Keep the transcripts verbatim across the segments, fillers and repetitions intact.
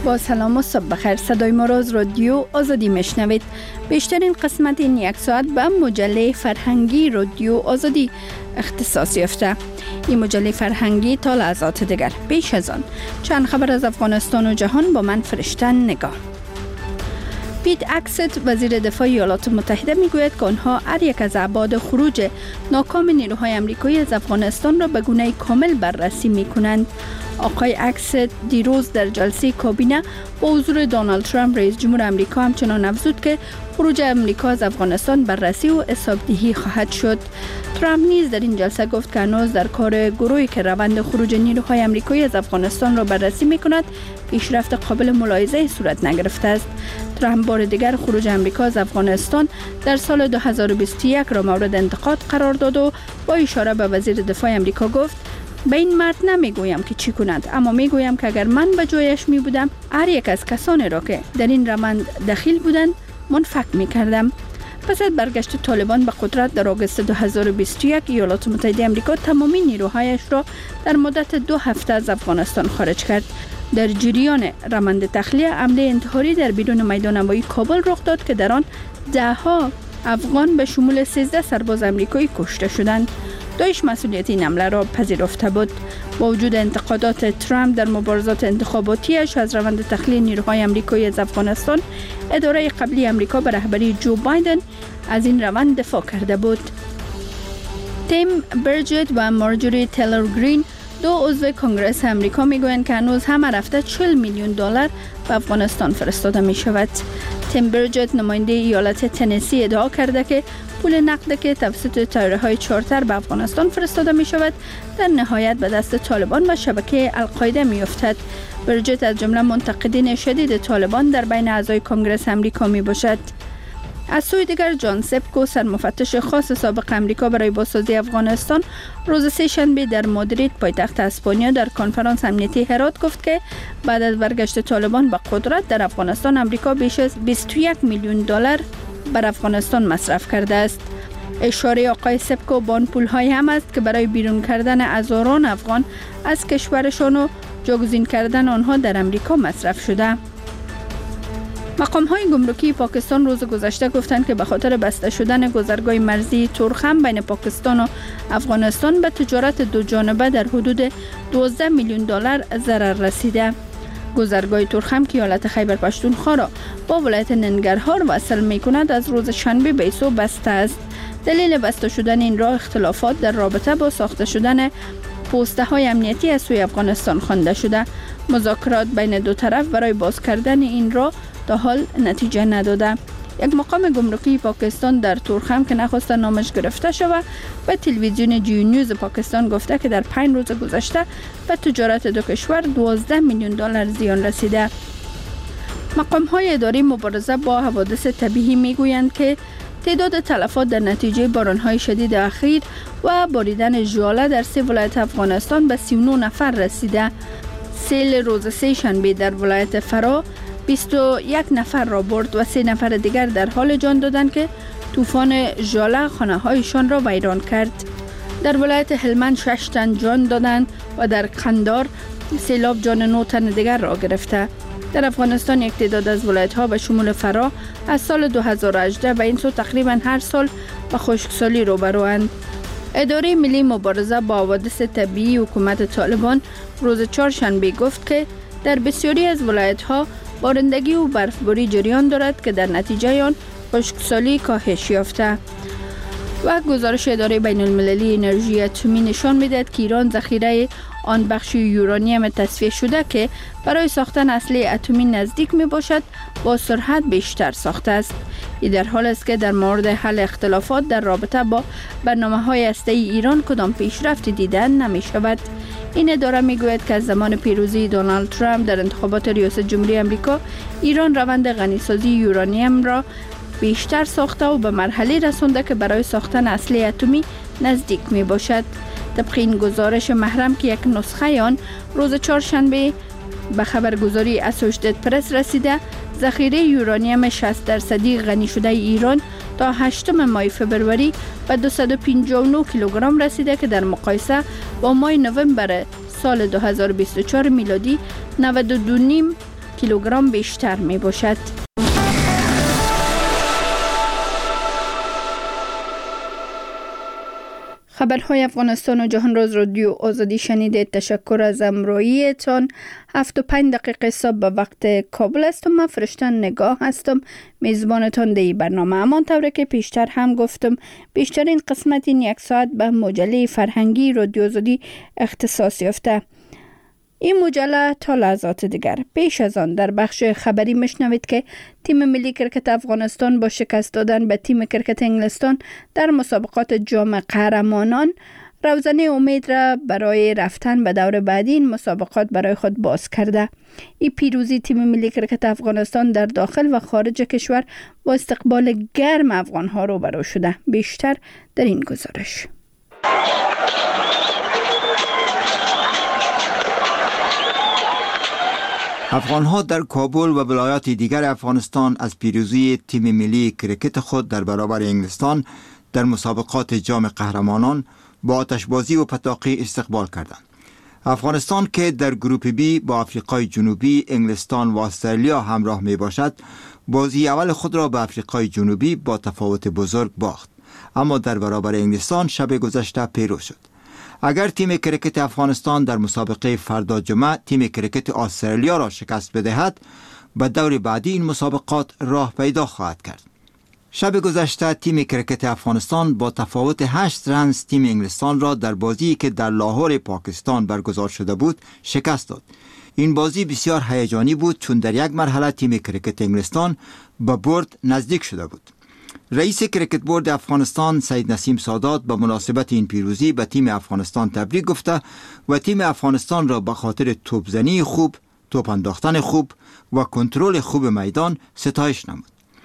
با سلام و صبح بخیر. صدای ما را از رادیو آزادی میشنوید. بیشترین قسمت این یک ساعت به مجله فرهنگی رادیو آزادی اختصاص یافته. این مجله فرهنگی تا لحظات دیگر. پیش از آن چند خبر از افغانستان و جهان با من فرشته نگاه. پیت اکست وزیر دفاع ایالات متحده میگوید که آنها هر یک از ابعاد خروج ناکام نیروهای آمریکایی از افغانستان را به گونه کامل بررسی میکنند. آقای اکست دیروز در جلسه کابینه با حضور دونالد ترامپ رئیس جمهور آمریکا همچنان افزود که خروج آمریکا از افغانستان بررسی و حسابدهی خواهد شد. ترامپ نیز در این جلسه گفت که هنوز در کار گروهی که روند خروج نیروهای آمریکایی از افغانستان را بررسی میکند پیشرفت قابل ملاحظه صورت نگرفته است. ترامپ بار دیگر خروج آمریکا از افغانستان در سال دو هزار و بیست و یک را مورد انتقاد قرار داد و با اشاره به وزیر دفاع آمریکا گفت: به این مرد نمیگویم که چی کند، اما میگویم که اگر من به جایش می بودم هر یک از کسانی را که در این روند دخیل بودند منفک می کردم. پس از برگشت طالبان به قدرت در آگوست دو هزار و بیست و یک ایالات متحده آمریکا تمامی نیروهایش را در مدت دو هفته از افغانستان خارج کرد. در جریان روند تخلیه حمله انتحاری در بیرون میدان نمایی کابل رخ داد که در آن ده ها افغان به شمول سیزده سرباز آمریکایی کشته شدند. داعش مسئولیت این حمله را پذیرفته بود. با وجود انتقادات ترامپ در مبارزات انتخاباتیش از روند تخلیه نیروهای آمریکایی از افغانستان، اداره قبلی آمریکا به رهبری جو بایدن از این روند دفاع کرده بود. تیم برجت و مارجوری تیلر گرین، دو عضو کنگره آمریکا، میگویند که هنوز هم رفته چهل میلیون دلار به افغانستان فرستاده می شود. تیم برجت نماینده ایالت تنسی ادعا کرده که پول نقد که توسط طیاره‌های چارتر به افغانستان فرستاده می شود در نهایت به دست طالبان و شبکه القاعده می افتد. برجت از جمله منتقدین شدید طالبان در بین اعضای کنگره آمریکا می باشد. از سوی دیگر جان سپکو، سرمفتش خاص سابق آمریکا برای بازسازی افغانستان، روز سه‌شنبه در مادرید پایتخت اسپانیا در کنفرانس امنیتی هرات گفت که بعد از برگشت طالبان به قدرت در افغانستان آمریکا بیش از بیست و یک میلیون دلار بر افغانستان مصرف کرده است. اشاره آقای سپکو به آن پول‌های هم است که برای بیرون کردن هزاران افغان از کشورشان و جاگزین کردن آنها در امریکا مصرف شده. مقام‌های گمرکی پاکستان روز گذشته گفتند که به خاطر بسته شدن گذرگاه مرزی تورخم بین پاکستان و افغانستان به تجارت دو جانبه در حدود دوازده میلیون دلار ضرر رسیده. گذرگاه تورخم که ایالت خیبر پختونخوا را با ولایت ننگرهار وصل می‌کند از روز شنبه به ایسو بسته است. دلیل بسته شدن این راه اختلافات در رابطه با ساخته شدن پوسته‌های امنیتی از سوی افغانستان خوانده شده. مذاکرات بین دو طرف برای باز کردن این راه تا حال نتیجه نداده. یک مقام گمرکی پاکستان در تورخم که نخواسته نامش گرفته شود به تلویزیون جیو نیوز پاکستان گفته که در پنج روز گذشته به تجارت دو کشور دوازده میلیون دلار زیان رسیده. مقام های اداری مبارزه با حوادث طبیعی میگویند که تعداد تلفات در نتیجه بارانهای شدید اخیر و باریدن ژاله در سه ولایت افغانستان به سی و نه نفر رسیده. سیل روز سه شنبه در ولایت فرا بیست و یک نفر را برد و سه نفر دیگر در حال جان دادند که طوفان ژاله خانه‌هایشان را ویران کرد. در ولایت هلمند شش تن جان دادند و در قندار سیلاب جان نه تن دیگر را گرفته. در افغانستان یک تعداد از ولایت‌ها به شمول فرا از سال دو هزار و هجده به این سو تقریبا هر سال به خشکسالی روبروند. اداره ملی مبارزه با حوادث طبیعی حکومت طالبان روز چهارشنبه گفت که در بسیاری از ولایت‌ها بارندگی و برفباری جریان دارد که در نتیجه آن خشکسالی کاهش یافته. و گزارش اداره بین المللی انرژی اتمی نشان می‌دهد که ایران ذخیره آن بخش یورانیم تصفیه شده که برای ساختن اسلحه اتمی نزدیک می باشد با سرعت بیشتر ساخته است. این در حال است که در مورد حل اختلافات در رابطه با برنامه‌های هسته‌ای ایران کدام پیشرفتی دیده نمی شود. این اداره می گوید که از زمان پیروزی دونالد ترامپ در انتخابات ریاست جمهوری آمریکا، ایران روند غنیسازی یورانیم را بیشتر ساخته و به مرحله رسانده که برای ساختن اسلحه اتمی نزدیک می باشد. طبق این گزارش محرم که یک نسخه آن روز چهارشنبه به خبرگزاری اسوشیتد پرس رسیده، ذخیره یورانیم شصت درصدی غنی شده ایران تا هشتم ماه فبروری به دویست و پنجاه و نه کیلوگرم رسیده که در مقایسه با ماه نوامبر سال دو هزار و بیست و چهار میلادی نود و دو و نیم کیلوگرم بیشتر می باشد. خبرهای افغانستان و جهان راز رادیو آزادی شنیدید. تشکر از همراهیتان. هفت و پنج دقیقه صبح به وقت کابل است و من فرشته نگاه هستم، میزبانتان در این برنامه. همان طوری که پیشتر هم گفتم، بیشترین قسمت این یک ساعت به مجله فرهنگی رادیو آزادی اختصاص یافته. این مجله تا لحظات دیگر. پیش از آن در بخش خبری مشنوید که تیم ملی کرکت افغانستان با شکست دادن به تیم کرکت انگلستان در مسابقات جام قهرمانان روزنه امید را برای رفتن به دور بعدی این مسابقات برای خود باز کرده. این پیروزی تیم ملی کرکت افغانستان در داخل و خارج کشور با استقبال گرم افغانها روبرو شده. بیشتر در این گزارش. افغان‌ها در کابل و ولایات دیگر افغانستان از پیروزی تیم ملی کرکت خود در برابر انگلستان در مسابقات جام قهرمانان با آتشبازی و پتاقی استقبال کردند. افغانستان که در گروپ بی با آفریقای جنوبی، انگلستان و استرالیا همراه می باشد، بازی اول خود را به آفریقای جنوبی با تفاوت بزرگ باخت، اما در برابر انگلستان شب گذشته پیروز شد. اگر تیم کرکت افغانستان در مسابقه فردا جمعه تیم کرکت استرالیا را شکست بدهد، به دور بعدی این مسابقات راه پیدا خواهد کرد. شب گذشته تیم کرکت افغانستان با تفاوت هشت رنز تیم انگلستان را در بازی که در لاهور پاکستان برگزار شده بود شکست داد. این بازی بسیار هیجانی بود چون در یک مرحله تیم کرکت انگلستان به برد نزدیک شده بود. رئیس کرکت بورد افغانستان سید نسیم سادات به مناسبت این پیروزی به تیم افغانستان تبریک گفته و تیم افغانستان را به خاطر توپزنی خوب، توپ انداختن خوب و کنترل خوب میدان ستایش نمود.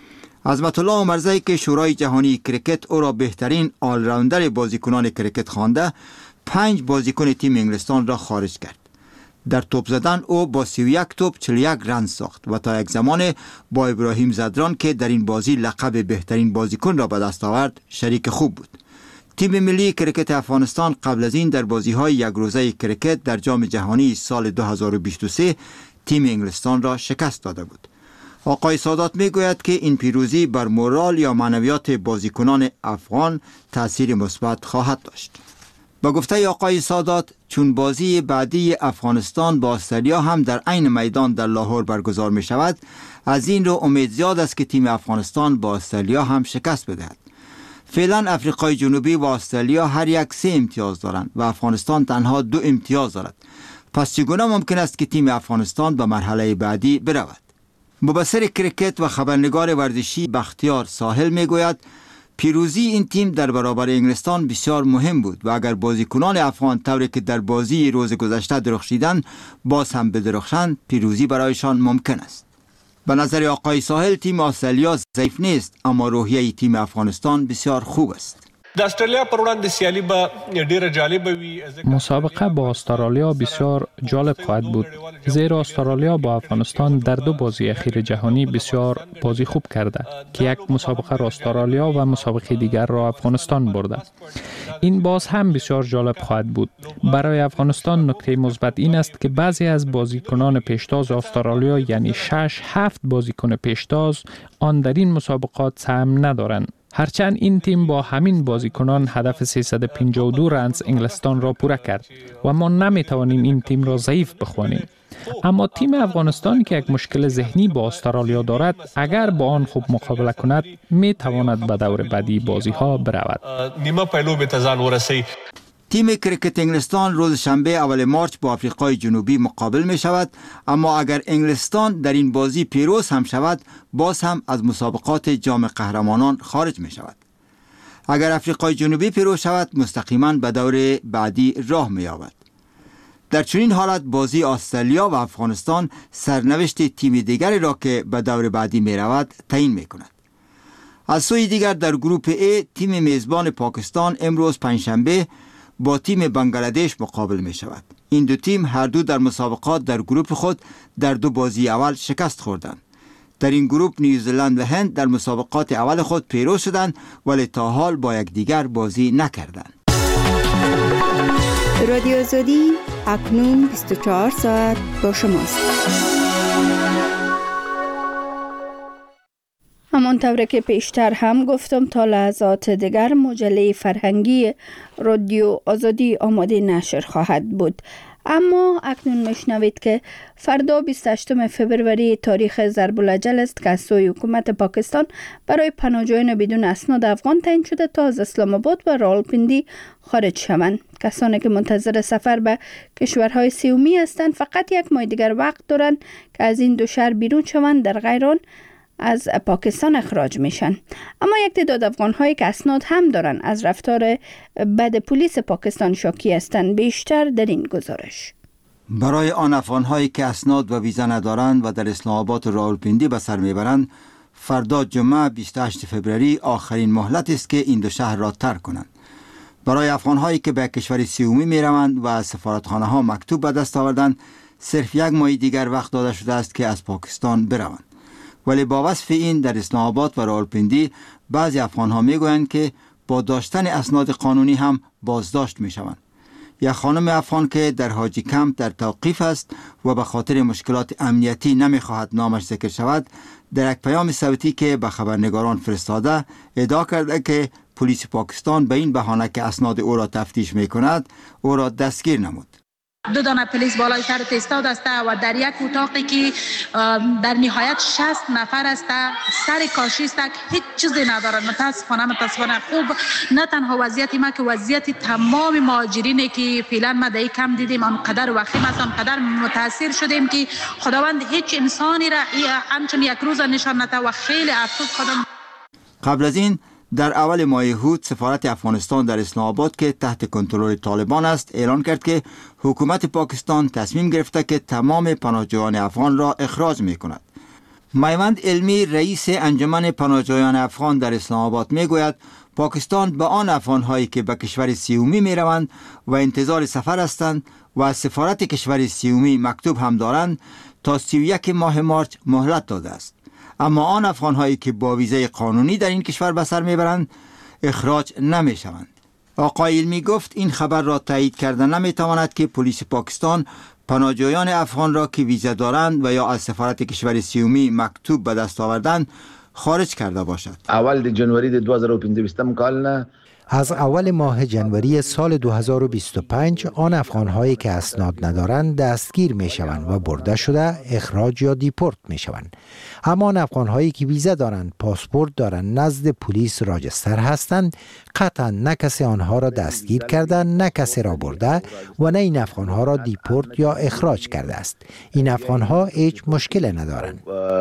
عظمت الله عمرزی که شورای جهانی کرکت او را بهترین آل راوندر بازیکنان کرکت خوانده، پنج بازیکن تیم انگلستان را خارج کرد. در توپ زدن او با سی و یک توپ چهل و یک رن ساخت و تا یک زمان با ابراهیم زدران که در این بازی لقب بهترین بازیکن را به دست آورد شریک خوب بود. تیم ملی کرکت افغانستان قبل از این در بازی‌های یک روزه کرکت در جام جهانی سال دو هزار و بیست و سه تیم انگلستان را شکست داده بود. آقای سادات میگوید که این پیروزی بر مورال یا معنویات بازیکنان افغان تأثیر مثبت خواهد داشت. با گفته آقای سادات، چون بازی بعدی افغانستان با استرالیا هم در عین میدان در لاهور برگزار می شود، از این رو امید زیاد است که تیم افغانستان با استرالیا هم شکست بدهد. فعلا افریقای جنوبی و استرالیا هر یک سه امتیاز دارند و افغانستان تنها دو امتیاز دارد. پس چگونه ممکن است که تیم افغانستان به مرحله بعدی برود؟ مبصر کرکت و خبرنگار ورزشی بختیار ساحل می گوید پیروزی این تیم در برابر انگلستان بسیار مهم بود و اگر بازیکنان افغان طوری که در بازی روز گذشته درخشیدند باز هم بدرخشند، پیروزی برایشان ممکن است. به نظر آقای ساحل تیم استرالیا ضعیف نیست، اما روحیه تیم افغانستان بسیار خوب است. مسابقه با استرالیا بسیار جالب خواهد بود، زیرا استرالیا با افغانستان در دو بازی اخیر جهانی بسیار بازی خوب کرده که یک مسابقه را استرالیا و مسابقه دیگر را افغانستان برده. این باز هم بسیار جالب خواهد بود. برای افغانستان نکته مثبت این است که بعضی از بازیکنان پیشتاز استرالیا، یعنی شش هفت بازیکن پیشتاز، آن در این مسابقات سهم ندارند. هرچند این تیم با همین بازیکنان هدف سیصد و پنجاه و دو رنز انگلستان را پوره کرد و ما نمیتوانیم این تیم را ضعیف بخوانیم. اما تیم افغانستان که یک مشکل ذهنی با استرالیا دارد، اگر با آن خوب مقابله کند میتواند به دور بعدی بازی ها برود. نیمه پهلو به تزان ورسی. تیم کرکت انگلستان روز شنبه اول مارچ با آفریقای جنوبی مقابل می شود، اما اگر انگلستان در این بازی پیروز هم شود باز هم از مسابقات جام قهرمانان خارج می شود. اگر آفریقای جنوبی پیروز شود مستقیما به دور بعدی راه می یابد. در چنین حالت بازی استرالیا و افغانستان سرنوشت تیم دیگری را که به دور بعدی می رود تعیین می کند. از سوی دیگر در گروپ ای تیم میزبان پاکستان امروز پنجشنبه با تیم بنگلادش مقابل می شود. این دو تیم هر دو در مسابقات در گروپ خود در دو بازی اول شکست خوردند. در این گروپ نیوزلند و هند در مسابقات اول خود پیروز شدند ولی تا حال با یکدیگر بازی نکردند. رادیو آزادی اکنون بیست و چهار ساعت با شماست. همانطور که پیشتر هم گفتم تا لحظات دیگر مجله فرهنگی رادیو آزادی آماده نشر خواهد بود. اما اکنون میشنوید که فردا بیست و هشتم فوریه تاریخ ضرب الاجل است که از سوی حکومت پاکستان برای پناهجویان بدون اسناد افغان تعیین شده تا از اسلام آباد و راولپنڈی خارج شوند. کسانی که منتظر سفر به کشورهای سومی هستند فقط یک ماه دیگر وقت دارند که از این دو شهر بیرون شوند، در غیر آن از پاکستان اخراج میشن. اما یک تعداد افغان هایی که اسناد هم دارن از رفتار بد پلیس پاکستان شاکی هستند. بیشتر در این گزارش. برای آن افغان هایی که اسناد و ویزا ندارند و در اسلام آباد و راولپنڈی به سر میبرند، فردا جمعه بیست و هشتم فوریه آخرین مهلت است که این دو شهر را ترک کنند. برای افغان هایی که به کشور سومی میروند و از سفارتخانه ها مکتوب به دست آوردند، صرف یک ماه دیگر وقت داده شده است که از پاکستان بروند. ولی با وصف این در اسلام آباد و راولپنڈی بعضی افغان ها می گویند که با داشتن اسناد قانونی هم بازداشت می شوند. یک خانم افغان که در حاجی کمپ در توقیف است و به خاطر مشکلات امنیتی نمی خواهد نامش ذکر شود، در یک پیام صوتی که به خبرنگاران فرستاده ادعا کرده که پلیس پاکستان به این بهانه که اسناد او را تفتیش می کند او را دستگیر نمود. دو دانه پلیس بالای سرت ایستاد است و در یک اتاقی که در نهایت شصت نفر است، سر کاشی است، هیچ چیزی ندارند. متاسفانه متاسفانه خوب نه تنها وضعیت ما که وضعیت تمام مهاجرینی که فعلا ما در کم دیدیم آنقدر وخیم است، آنقدر متاثر شدیم که خداوند هیچ انسانی را همچون یک روز نشان نده و خیلی افسوس خودم. قبل از این در اول ماه هود سفارت افغانستان در اسلام آباد که تحت کنترل طالبان است اعلان کرد که حکومت پاکستان تصمیم گرفته که تمام پناهجویان افغان را اخراج می کند. میوند علمی رئیس انجمن پناهجویان افغان در اسلام آباد می گوید پاکستان به آن افغان هایی که به کشور سومی می روند و انتظار سفر هستند و از سفارت کشور سومی مکتوب هم دارند تا سی و یک ماه مارچ مهلت داده است. اما آن افغان هایی که با ویزای قانونی در این کشور به سر میبرند اخراج نمی شوند. آقای علمی گفت این خبر را تایید کردن نمی تواند که پلیس پاکستان پناهجویان افغان را که ویزا دارند و یا از سفارت کشور سومی مکتوب به دست آوردند خارج کرده باشد. اول جنوری دو هزار و پنجاه کالنا از اول ماه جنوری سال دو هزار و بیست و پنج آن افغان‌هایی که اسناد ندارند دستگیر می‌شوند و برده شده اخراج یا دیپورت می‌شوند. اما آن افغان‌هایی که ویزا دارند، پاسپورت دارند، نزد پلیس راجستر هستند، قطعا نه کسی آنها را دستگیر کرده، نه کسی را برده و نه این افغان‌ها را دیپورت یا اخراج کرده است. این افغان‌ها هیچ مشکل ندارند.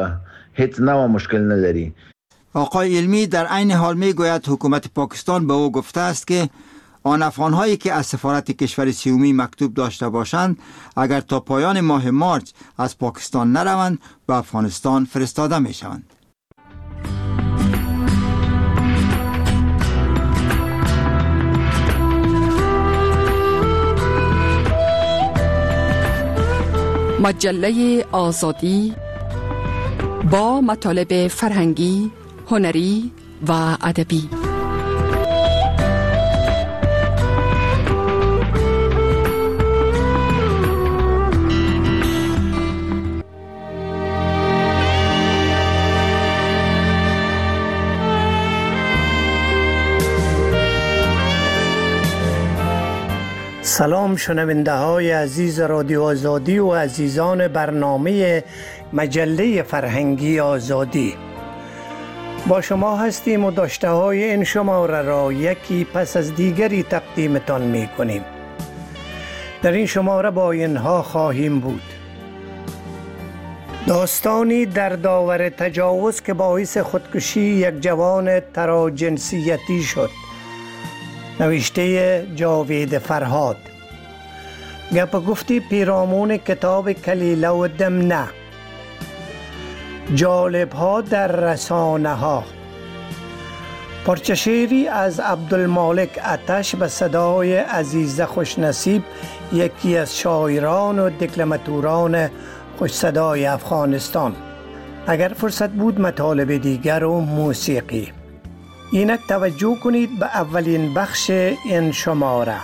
هیچ نوع مشکل نداری. آقای علمی در عین حال می گوید حکومت پاکستان به او گفته است که آن افغان‌هایی که از سفارت کشور سومی مکتوب داشته باشند اگر تا پایان ماه مارچ از پاکستان نروند به افغانستان فرستاده می شوند. مجله آزادی با مطالب فرهنگی، هنری و ادبی. سلام شنونده های عزیز رادیو آزادی و عزیزان برنامه مجله فرهنگی آزادی. با شما هستیم و داشته های این شماره را یکی پس از دیگری تقدیمتان می کنیم. در این شماره با اینها خواهیم بود: داستانی در داور تجاوز که باعث خودکشی یک جوان تراجنسیتی شد، نوشته جاوید فرهاد. گپ گفتی پیرامون کتاب کلیله و دمنه. جالب ها در رسانه ها. پارچه شعری از عبدالمالک آتش به صدای عزیزه خوشنصیب، یکی از شاعران و دکلماتوران خوش صدای افغانستان. اگر فرصت بود مطالب دیگر و موسیقی. اینک توجه کنید به اولین بخش این شماره.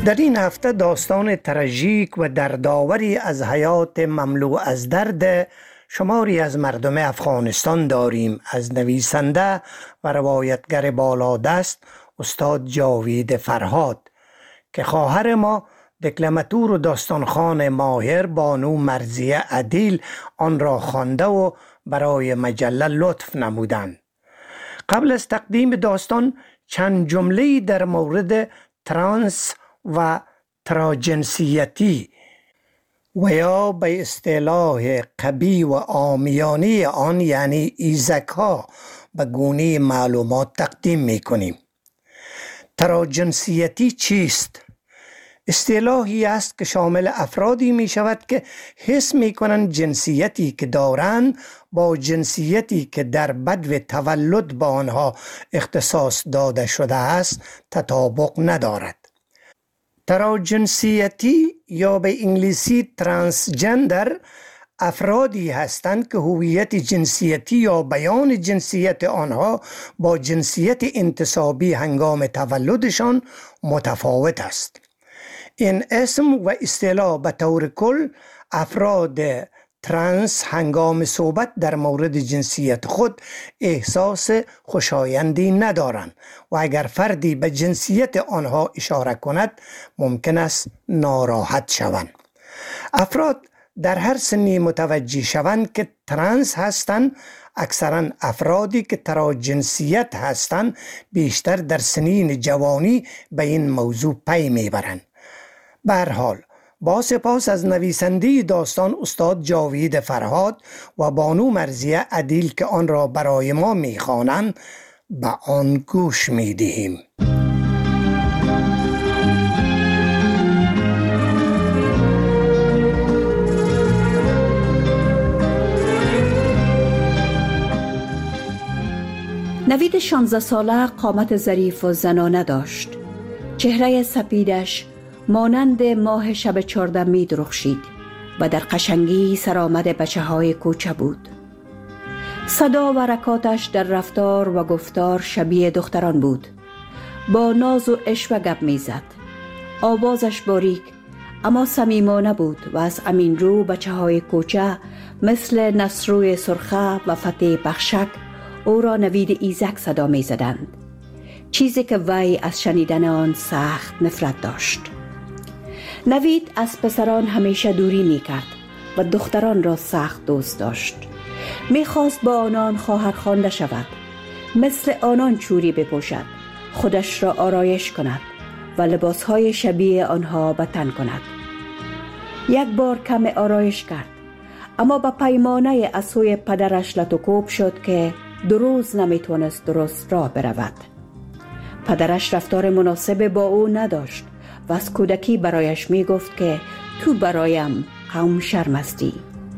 در این هفته داستان تراژیک و دردآوری از حیات مملو از درد شماری از مردم افغانستان داریم از نویسنده و روایتگر بالادست استاد جاوید فرهاد که خواهر ما دکلماتور و داستانخوان ماهر بانو مرضیه عدیل آن را خوانده و برای مجله لطف نمودند. قبل از تقدیم داستان چند جمله در مورد ترانس و تراجنسیتی و یا به اصطلاح قبی و عامیانه آن یعنی ایزک ها به گونه معلومات تقدیم می کنیم. تراجنسیتی چیست؟ اصطلاحی است که شامل افرادی می شود که حس می کنند جنسیتی که دارند با جنسیتی که در بدو تولد با آنها اختصاص داده شده است تطابق ندارد. تراجنسیتی یا به انگلیسی ترانسجندر افرادی هستند که هویت جنسیتی یا بیان جنسیت آنها با جنسیت انتسابی هنگام تولدشان متفاوت است. این اسم و اصطلاح به طور کل افراد ترانس هنگام صحبت در مورد جنسیت خود احساس خوشایندی ندارند و اگر فردی به جنسیت آنها اشاره کند ممکن است ناراحت شوند. افراد در هر سنی متوجه شوند که ترانس هستند. اکثرا افرادی که تراجنسیت هستند بیشتر در سنین جوانی به این موضوع پی میبرند. به هر حال با سپاس از نویسنده داستان استاد جاوید فرهاد و بانو مرضیه عدیل که آن را برای ما میخوانند به آن گوش میدهیم. نوید شانزده ساله قامت ظریف و زنانه داشت. چهره سپیدش مانند ماه شب چهارده می درخشید و در قشنگی سرآمد بچه های کوچه بود. صدا و حرکاتش در رفتار و گفتار شبیه دختران بود. با ناز و عشوه گپ می زد. آوازش باریک اما صمیمانه بود و از امین رو بچه های کوچه مثل نصروی سرخه و فتح بخشک او را نوید ایزک صدا می زدند. چیزی که وی از شنیدن آن سخت نفرت داشت. نوید از پسران همیشه دوری می کرد و دختران را سخت دوست داشت. می خواست با آنان خواهر خوانده شود. مثل آنان چوری بپوشد، خودش را آرایش کند و لباسهای شبیه آنها به تن کند. یک بار کم آرایش کرد اما با پیمانه از سوی پدرش لطوکوب شد که دو روز نمی توانست درست راه برود. پدرش رفتار مناسب با او نداشت و از کودکی برایش می گفت که تو برایم قوم شرم هستی.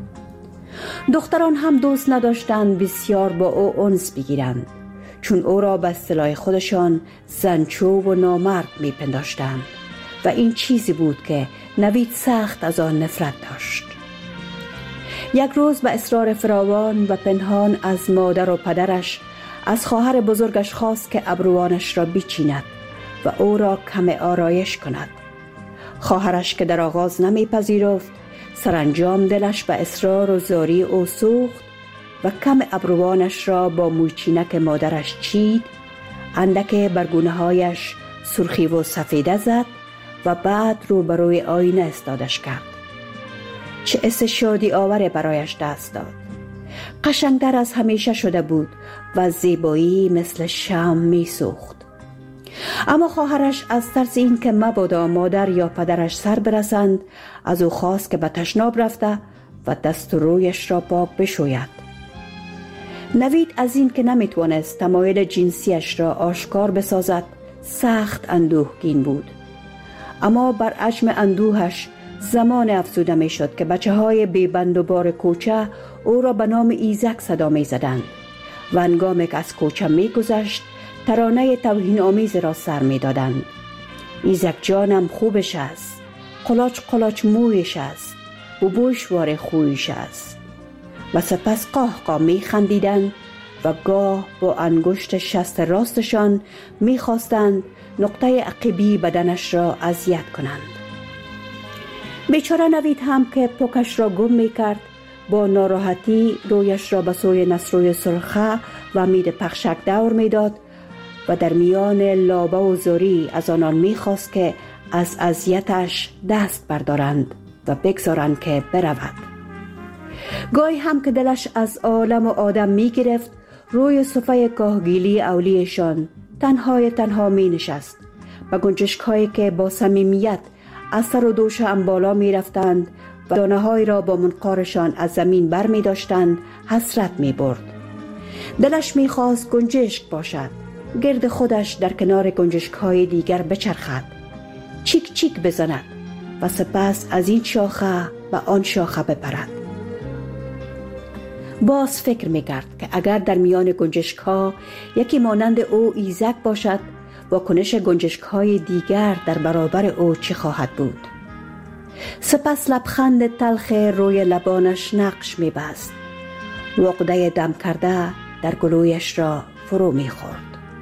دختران هم دوست نداشتند بسیار با او انس بگیرند چون او را به اصطلاح خودشان زنچو و نامرد می پنداشتند و این چیزی بود که نوید سخت از آن نفرت داشت. یک روز به اصرار فراوان و پنهان از مادر و پدرش از خواهر بزرگش خواست که ابروانش را بچیند و او را کم آرایش کند. خواهرش که در آغاز نمی پذیرفت سرانجام دلش به اصرار و زاری او سوخت و کم ابروانش را با موچینک مادرش چید، اندک برگونه هایش سرخی و سفیده زد و بعد رو بروی آینه استادش کرد. چه حس شادی آور برایش دست داد. قشنگتر از همیشه شده بود و زیبایی مثل شمع می سوخت. اما خواهرش از ترس این که مبادا مادر یا پدرش سر برسند از او خواست که به تشناب رفته و دست و رویش را پاک بشوید. نوید از این که نمیتوانست تمایل جنسیش را آشکار بسازد سخت اندوهگین بود. اما بر عجم اندوهش زمان افزوده می شد که بچه های بیبند و بار کوچه او را به نام ایزک صدا می زدند و هنگامی که از کوچه می گذشت ترانه توهین آمیز را سر می دادند. ایزک جانم خوبش است، قلاچ قلاچ مویش است و بوشوار خویش است. و سپس قاه قاه می خندیدند و گاه با انگشت شست راستشان می‌خواستند نقطه عقبی بدنش را اذیت کنند. بیچاره نوید هم که پوکش را گم می‌کرد با ناراحتی رویش را به سوی نسروی سرخه و حمید پخشک دور می‌داد و در میان لابه و زوری از آنان می‌خواست که از اذیتش دست بردارند و بگذارند که برود. گاهی هم که دلش از عالم و آدم می‌گرفت روی صفحه کاهگیلی اولیشان تنهای تنها می‌نشست و گنجشک‌هایی که با صمیمیت از سر و دوش هم بالا می‌رفتند و دانه‌هایی را با منقارشان از زمین بر می‌داشتند حسرت می‌برد. دلش می‌خواست گنجشک باشد، گرد خودش در کنار گنجشک‌های دیگر بچرخد، چیک چیک بزند و سپس از این شاخه و آن شاخه بپرد. باز فکر می‌کرد که اگر در میان گنجشک‌ها یکی مانند او ایزک باشد، واکنش گنجشک‌های دیگر در برابر او چه خواهد بود؟ سپس لبخند تلخ روی لبانش نقش می‌بست و عقده دم کرده در گلویش را فرو می‌خورد.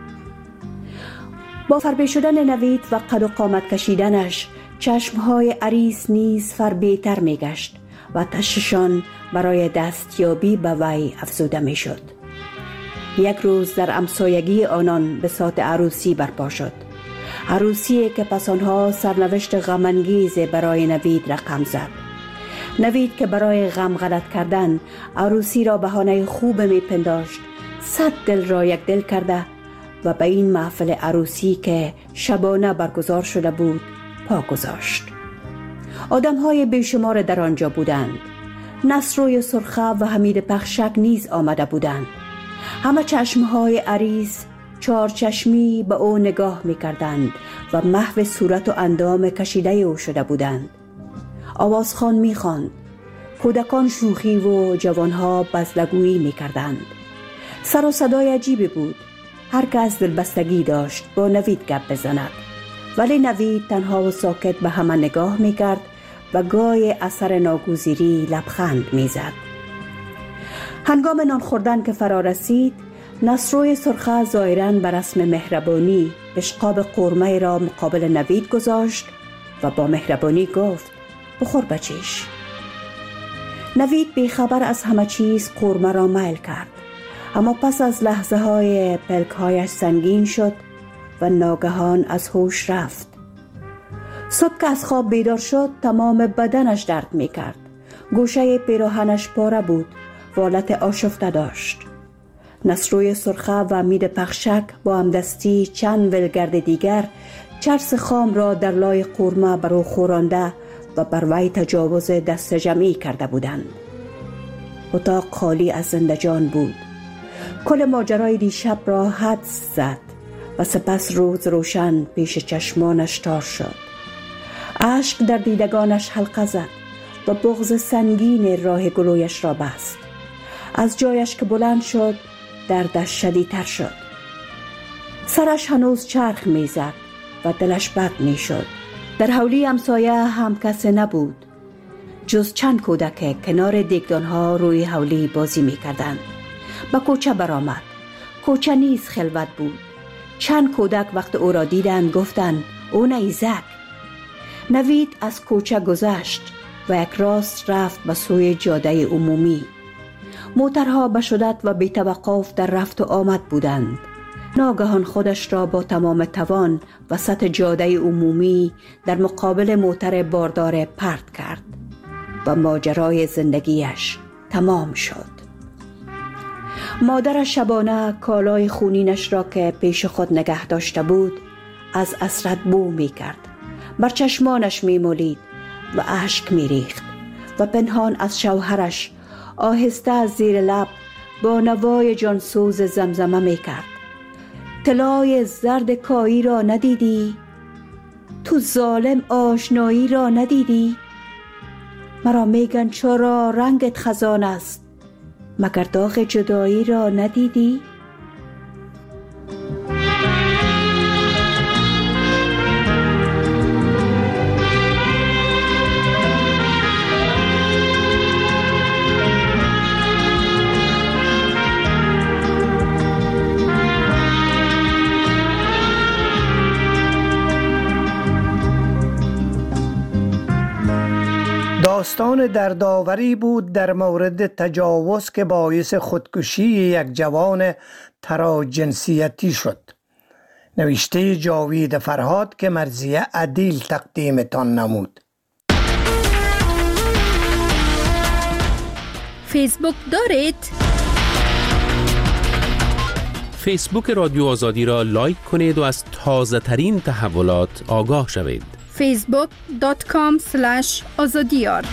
با فربه شدن نوید و قد و قامت کشیدنش چشمهای عریس نیز فربه‌تر می‌گشت و تششان برای دستیابی به وی افزوده می‌شد. یک روز در همسایگی آنان به ساعت عروسی برپا شد. عروسی که پس آنها سرنوشت غم‌انگیز برای نوید رقم زد. نوید که برای غم غلط کردن عروسی را بهانه خوب می‌پنداشت، صد دل را یک دل کرده و به این محفل عروسی که شبانه برگزار شده بود پا گذاشت. آدم‌های بیشمار در آنجا بودند. نسروی سرخه و حمید پخشک نیز آمده بودند. همه چشمهای عریس چار چشمی به او نگاه می‌کردند و محو صورت و اندام کشیده او شده بودند. آوازخوان می‌خواند. کودکان شوخی و جوانها بزلگویی می‌کردند. سر و صدای عجیبی بود. هر کس دلبستگی داشت با نوید گپ بزند، ولی نوید تنها و ساکت به همه نگاه می‌کرد و گاهی اثر ناگزیری لبخند می‌زد. هنگام نان خوردن که فرا رسید، نسروی سرخه ظاهراً به رسم مهربانی بشقاب قورمه را مقابل نوید گذاشت و با مهربانی گفت: بخور بچیش. نوید بیخبر از همه چیز قورمه را میل کرد، اما پس از لحظه های پلک هایش سنگین شد و ناگهان از هوش رفت. صبح که از خواب بیدار شد تمام بدنش درد می کرد. گوشه پیراهنش پاره بود و حالت آشفته داشت. نسروی سرخه و حمید پخشک با همدستی چند ولگرد دیگر چرس خام را در لای قورمه بر او خورانده و بر وی تجاوز دست جمعی کرده بودند. اتاق خالی از زنده جان بود. کل ماجرای دیشب را حدس زد و سپس روز روشن پیش چشمانش تار شد. اشک در دیدگانش حلقه زد و بغض سنگین راه گلویش را بست. از جایش که بلند شد دردش شدیدتر شد. سرش هنوز چرخ می زد و دلش بد می شد. در حولی همسایه هم کسی نبود جز چند کودک که کنار دیگدانها روی حولی بازی می کردند. به کوچه برآمد. کوچه نیز خلوت بود. چند کودک وقت او را دیدند گفتند او نه ایزک. نوید از کوچه گذشت و یک راست رفت به سوی جاده عمومی. موترها به شدت و بی توقف در رفت و آمد بودند. ناگهان خودش را با تمام توان وسط جاده عمومی در مقابل موتر باردار پرت کرد و ماجرای زندگیش تمام شد. مادر شبانه کالای خونینش را که پیش خود نگه داشته بود از حسرت بو می کرد. بر چشمانش می مالید و اشک می ریخت و پنهان از شوهرش آهسته از زیر لب با نوای جانسوز زمزمه می کرد: طلای زرد کایی را ندیدی؟ تو ظالم آشنایی را ندیدی؟ مرا میگن چرا رنگت خزان است، مگر داغ جدایی را ندیدی؟ داستان دردآوری بود در مورد تجاوز که باعث خودکشی یک جوان تراجنسیتی شد. نوشته جاوید فرهاد که مرضیه عدیل تقدیمتان نمود. فیسبوک دارید؟ فیسبوک رادیو آزادی را لایک کنید و از تازه ترین تحولات آگاه شوید. فیسبوک دات کام اسلش آزادیار.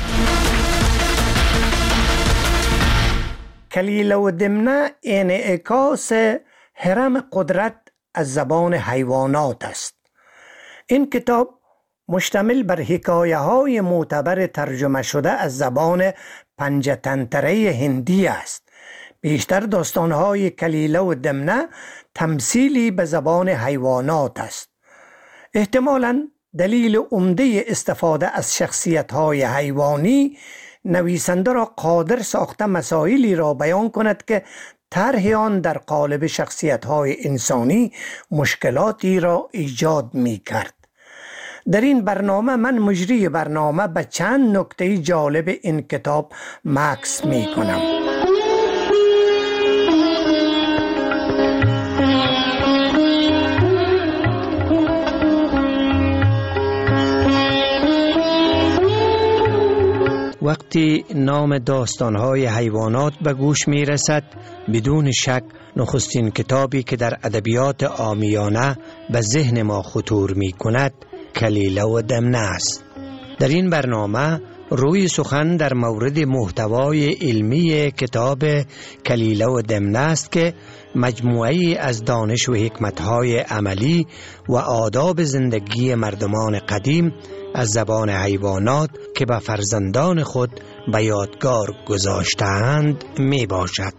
کلیله و دمنه انعکاس هرم قدرت از زبان حیوانات است. این کتاب مشتمل بر حکایه های معتبر ترجمه شده از زبان پنجتنتره هندی است. بیشتر داستان های کلیله و دمنه تمثیلی به زبان حیوانات است. احتمالاً دلیل عمده استفاده از شخصیت های حیوانی نویسنده را قادر ساخته مسائلی را بیان کند که طرح آن در قالب شخصیت های انسانی مشکلاتی را ایجاد می کرد. در این برنامه من مجری برنامه به چند نکته جالب این کتاب مکث می کنم. وقتی نام داستان‌های حیوانات به گوش می‌رسد، بدون شک نخستین کتابی که در ادبیات عامیانه به ذهن ما خطور می‌کند کلیله و دمنه است. در این برنامه روی سخن در مورد محتوای علمی کتاب کلیله و دمنه است که مجموعه‌ای از دانش و حکمت‌های عملی و آداب زندگی مردمان قدیم از زبان حیوانات که به فرزندان خود به یادگار گذاشته‌اند می باشد.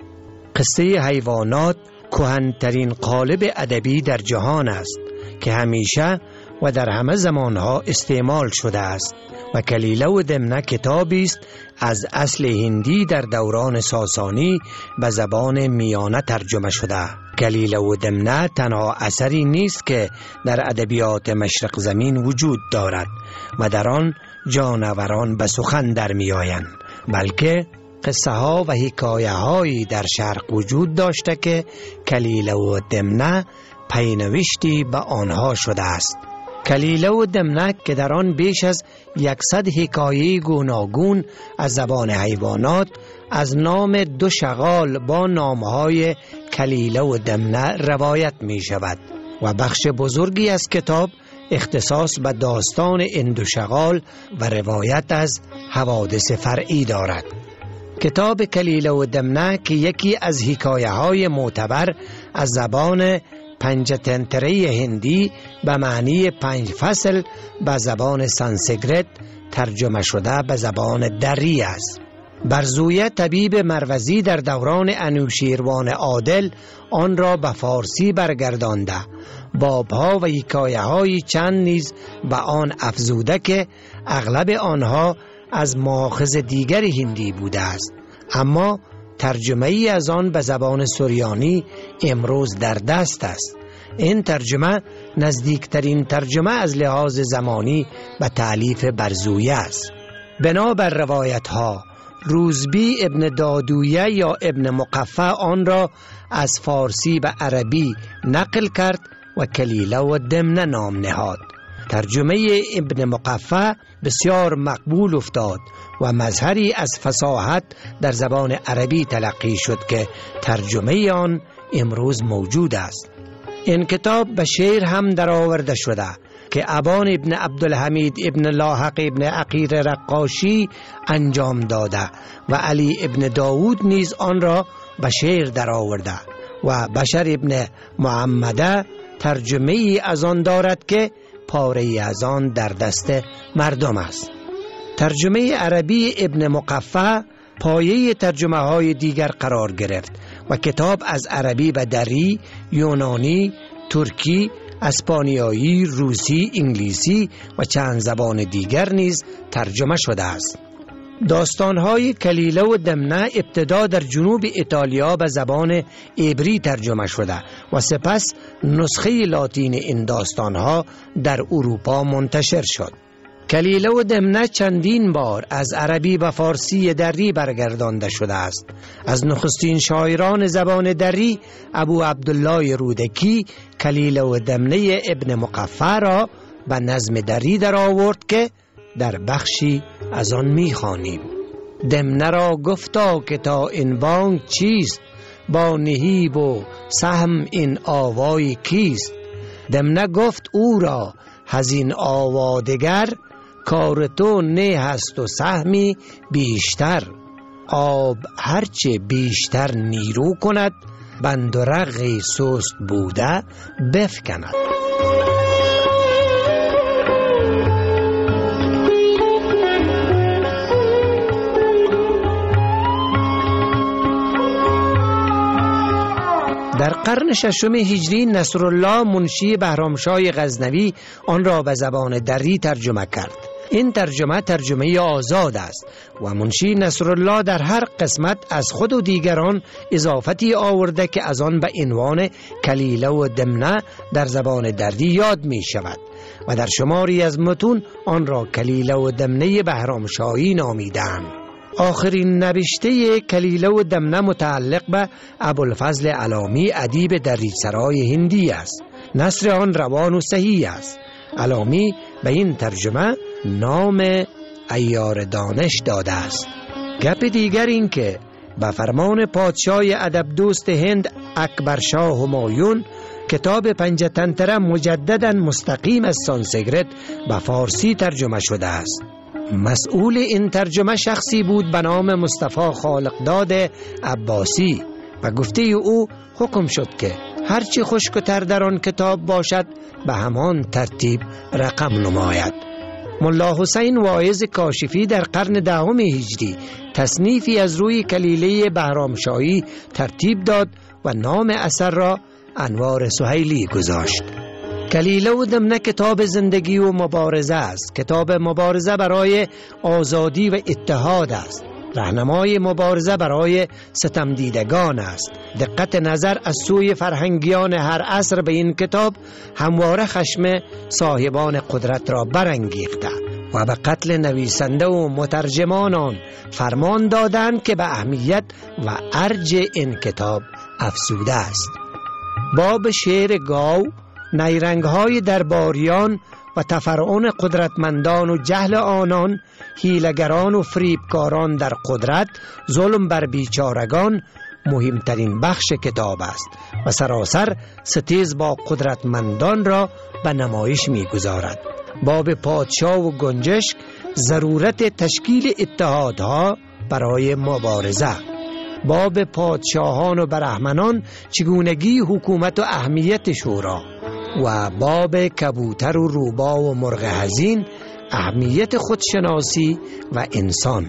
قصه حیوانات کهن‌ترین قالب ادبی در جهان است که همیشه و در همه زمانها استعمال شده است و کلیله و دمنه کتابی است از اصل هندی در دوران ساسانی به زبان میانه ترجمه شده. کلیله و دمنه تنها اثری نیست که در ادبیات مشرق زمین وجود دارد و در آن جانوران به سخن در می آیند، بلکه قصه ها و حکایه هایی در شرق وجود داشته که کلیله و دمنه پینوشتی به آنها شده است. کلیله و دمنه که در آن بیش از یکصد حکایه گوناگون از زبان حیوانات از نام دو شغال با نامهای کلیله و دمنه روایت می شود و بخش بزرگی از کتاب اختصاص به داستان این دو شغال و روایت از حوادث فرعی دارد. کتاب کلیله و دمنه که یکی از حکایه های معتبر از زبان پنجتنتره هندی به معنی پنج فصل به زبان سانسکریت ترجمه شده به زبان دری است. برزویه طبیب مروزی در دوران انوشیروان عادل آن را به فارسی برگردانده، بابها و حکایه های چند نیز به آن افزوده که اغلب آنها از ماخذ دیگر هندی بوده است، اما ترجمه ای از آن به زبان سریانی امروز در دست است. این ترجمه نزدیکترین ترجمه از لحاظ زمانی به تألیف برزویه است. بنابر روایت ها روزبی ابن دادویه یا ابن مقفع آن را از فارسی به عربی نقل کرد و کلیله و دمنه نام نهاد. ترجمه ابن مقفع بسیار مقبول افتاد و مظهری از فصاحت در زبان عربی تلقی شد که ترجمه آن امروز موجود است. این کتاب به شعر هم درآورده شده که ابان ابن عبدالحمید ابن لاحق ابن عقیر رقاشی انجام داده و علی ابن داود نیز آن را به شعر درآورده و بشر ابن محمده ترجمه ای از آن دارد که پاره ای از آن در دست مردم است. ترجمه عربی ابن مقفع پایه ترجمه های دیگر قرار گرفت و کتاب از عربی به دری، یونانی، ترکی، اسپانیایی، روسی، انگلیسی و چند زبان دیگر نیز ترجمه شده است. داستان‌های کلیله و دمنه ابتدا در جنوب ایتالیا به زبان عبری ترجمه شده و سپس نسخه لاتین این داستان‌ها در اروپا منتشر شد. کلیله و دمنه چندین بار از عربی و فارسی دری برگردانده شده است. از نخستین شاعران زبان دری ابو عبدالله رودکی کلیله و دمنه ابن مقفع را به نظم دری در آورد که در بخشی از آن می خوانیم. دمنه را گفتا که تا این بانگ چیست، با نهیب و سهم این آوای کیست. دمنه گفت او را هزین آوادگر، کار تو نه هست و سهمی بیشتر. آب هرچه بیشتر نیرو کند، بند و رغی سست بوده بفکند. در قرن ششم هجری نصرالله منشی بهرامشاه غزنوی آن را به زبان دری ترجمه کرد. این ترجمه ترجمه آزاد است و منشی نصرالله در هر قسمت از خود و دیگران اضافتی آورده که از آن به عنوان کلیله و دمنه در زبان دری یاد می شود و در شماری از متون آن را کلیله و دمنه بهرامشاهی نامیدند. آخرین نوشته کلیله و دمنه متعلق به ابوالفضل علامی ادیب دریچرای هندی است. نثر آن روان و صحیح است. علامی به این ترجمه نام عیار دانش داده است. گپ دیگر این که به فرمان پادشاه ادب دوست هند اکبر شاه همایون کتاب پنجتنتره مجددا مستقیم از سانسکریت به فارسی ترجمه شده است. مسئول این ترجمه شخصی بود به نام مصطفی خالقداد عباسی و گفته او حکم شد که هرچی خشک و تر در آن کتاب باشد به همان ترتیب رقم نماید. ملا حسین واعظ کاشفی در قرن دهم هجری تصنیفی از روی کلیله بهرامشاهی ترتیب داد و نام اثر را انوار سهیلی گذاشت. کلیله و دمنه کتاب زندگی و مبارزه است. کتاب مبارزه برای آزادی و اتحاد است. راهنمای مبارزه برای ستمدیدگان است. دقت نظر از سوی فرهنگیان هر عصر به این کتاب همواره خشم صاحبان قدرت را برانگیخته و به قتل نویسنده و مترجمان آن فرمان دادند که به اهمیت و ارج این کتاب افزوده است. باب شعر گاو، نیرنگ‌های درباریان و تفرعون قدرتمندان و جهل آنان، حیله‌گران و فریبکاران در قدرت، ظلم بر بیچارگان مهمترین بخش کتاب است و سراسر ستیز با قدرتمندان را به نمایش می‌گذارد. باب پادشاه و گنجشک، ضرورت تشکیل اتحادها برای مبارزه. باب پادشاهان و برهمنان، چگونگی حکومت و اهمیت شورا. و باب کبوتر و روبا و مرغ حزین، اهمیت خودشناسی و انسان.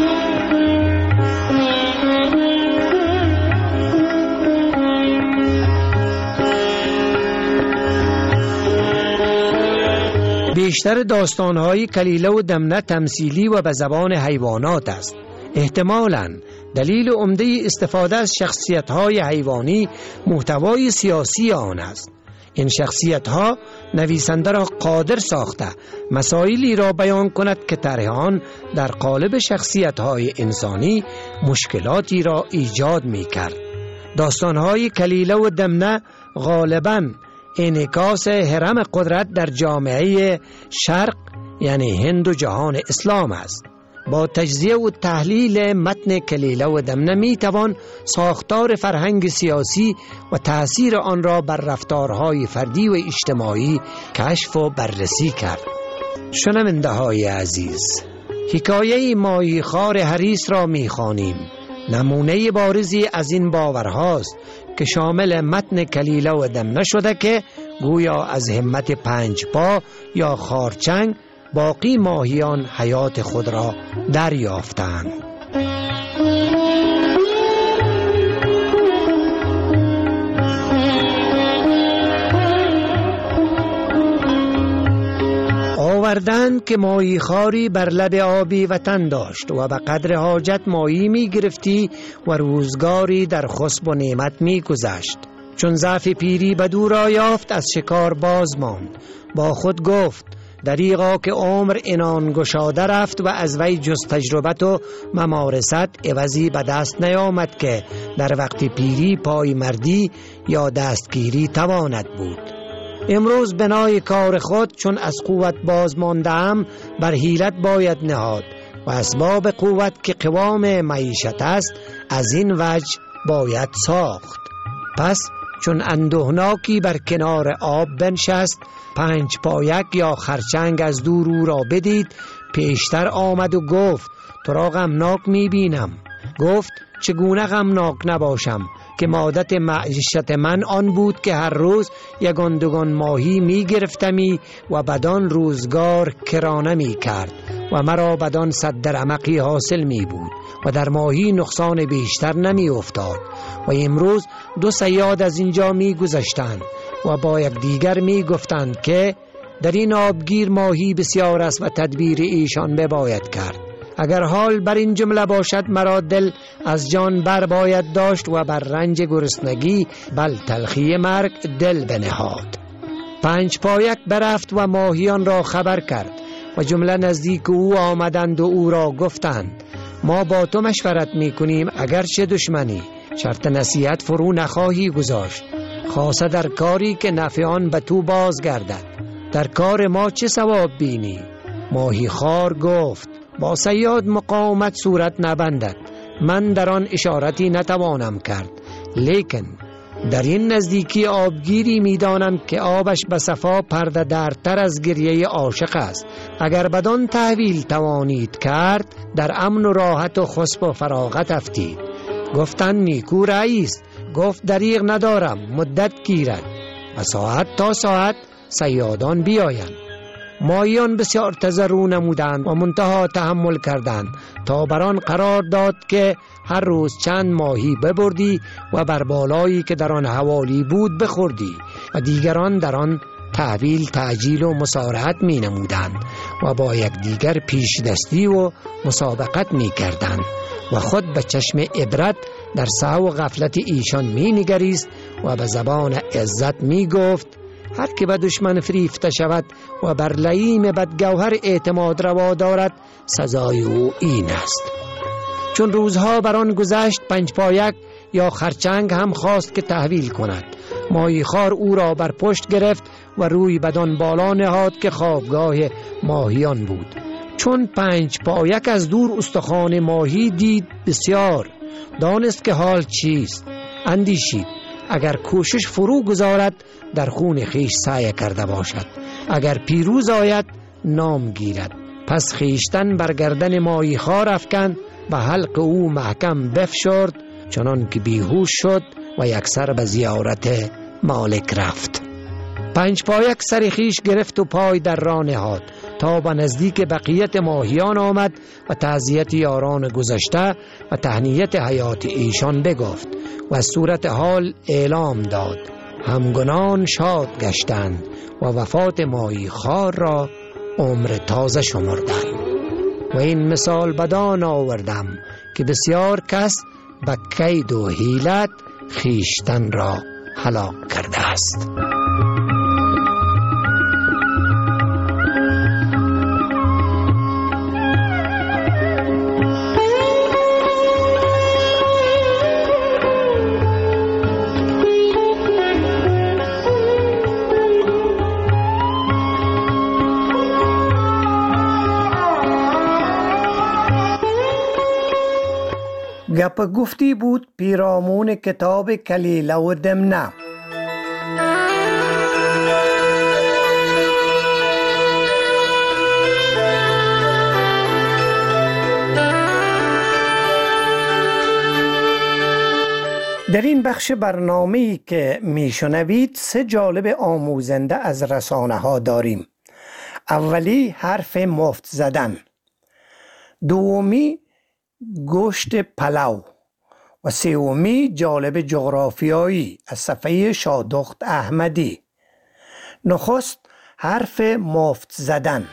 بیشتر داستان‌های کلیله و دمنه تمثیلی و به زبان حیوانات است. احتمالاً دلیل عمده استفاده از شخصیت‌های حیوانی محتوای سیاسی آن است. این شخصیت‌ها نویسنده را قادر ساخته مسائلی را بیان کند که طرح آن در قالب شخصیت‌های انسانی مشکلاتی را ایجاد می‌کرد. داستان‌های کلیله و دمنه غالباً انعکاس هرم قدرت در جامعه شرق یعنی هند و جهان اسلام است. با تجزیه و تحلیل متن کلیله و دمنه می توان ساختار فرهنگ سیاسی و تأثیر آن را بر رفتارهای فردی و اجتماعی کشف و بررسی کرد. شنونده های عزیز، حکایه ماهیخوار حریص را می خوانیم. نمونه بارزی از این باورهاست که شامل متن کلیله و دمنه شده که گویا از همت پنج پا یا خارچنگ باقی ماهیان حیات خود را دریافتند. آوردند که ماهیخواری بر لب آبی وطن داشت و به قدر حاجت ماهی می گرفتی و روزگاری در خسب و نعمت می گذشت. چون ضعف پیری بدو را یافت از شکار باز ماند. با خود گفت دریغا که عمر اینان گشاده رفت و از وی جز تجربت و ممارست عوضی به دست نیامد که در وقت پیری پای مردی یا دستگیری تواند بود. امروز بنای کار خود چون از قوت باز ماندم بر حیلت باید نهاد و اسباب قوت که قوام معیشت است از این وجه باید ساخت. پس چون اندوهناکی بر کنار آب بنشست، پنج پایک یا خرچنگ از دور او را بدید، پیشتر آمد و گفت تو را غمناک می بینم. گفت چگونه غمناک نباشم که عادت معیشت من آن بود که هر روز یگان دوگان ماهی می گرفتمی و بدان روزگار کرانه می کرد و مرا بدان صد درمقی حاصل می بود و در ماهی نقصان بیشتر نمی افتاد. و امروز دو صیاد از اینجا می گذشتند و با یک دیگر می گفتند که در این آبگیر ماهی بسیار است و تدبیر ایشان بباید کرد. اگر حال بر این جمله باشد مرا دل از جان بر باید داشت و بر رنج گرسنگی بل تلخی مرگ دل بنهاد. پنج پایک برفت و ماهیان را خبر کرد و جمله نزدیک او آمدند و او را گفتند ما با تو مشورت می کنیم، اگرچه دشمنی شرط نصیحت فرو نخواهی گذاشت، خاصه در کاری که نفع آن به تو بازگردد. در کار ما چه ثواب بینی؟ ماهی خار گفت با صیاد مقاومت صورت نبندد، من در آن اشارتی نتوانم کرد، لیکن در این نزدیکی آبگیری میدانم که آبش به صفا پرده دارتر از گریه عاشق است. اگر بدان تحویل توانید کرد در امن و راحت و خسب و فراغت افتید. گفتن نیکو رئیس. گفت دریغ ندارم، مدت گیرد و ساعت تا ساعت صیادان بیایند. ماهیان بسیار تضرع نمودند و منتها تحمل کردند تا بران قرار داد که هر روز چند ماهی ببردی و بر بالایی که در آن حوالی بود بخوردی و دیگران در آن تحویل تعجیل و مسارعت می نمودند و با یک دیگر پیش دستی و مسابقت می کردند و خود به چشم عبرت در سهو و غفلت ایشان می نگریست و به زبان عزت می گفت هر که به دشمن فریفته شود و بر لئیم بدگوهر اعتماد روا دارد سزای او این است. چون روزها بران گذشت پنج پایک یا خرچنگ هم خواست که تحویل کند. ماهی خار او را بر پشت گرفت و روی بدان بالا نهاد که خوابگاه ماهیان بود. چون پنج پایک از دور استخوان ماهی دید بسیار دانست که حال چیست. اندیشید اگر کوشش فرو گذارد در خون خیش سعی کرده باشد، اگر پیروز آید نام گیرد. پس خیشتن بر گردن ماهی خار افکند و حلق او محکم بفشرد چنان که بیهوش شد و یک سر به زیارت مالک رفت. پنج پایک سر خیش گرفت و پای در راه نهاد تا به نزدیک بقیت ماهیان آمد و تعزیت یاران گذشته و تهنیت حیات ایشان بگفت و صورت حال اعلام داد. همگنان شاد گشتند و وفات ماهی خار را عمر تازه شمردند. و این مثال بدان آوردم که بسیار کس به کید و حیلت خیشتن را هلاک کرده است. گپ گفتی بود پیرامون کتاب کلیله و دمنه. در این بخش برنامه‌ای که میشنوید سه جالب آموزنده از رسانه ها داریم. اولی حرف مفت زدن، دومی گوشت پلو و سومی جالب جغرافیایی از صفحه شادخت احمدی. نخست حرف مفت زدن.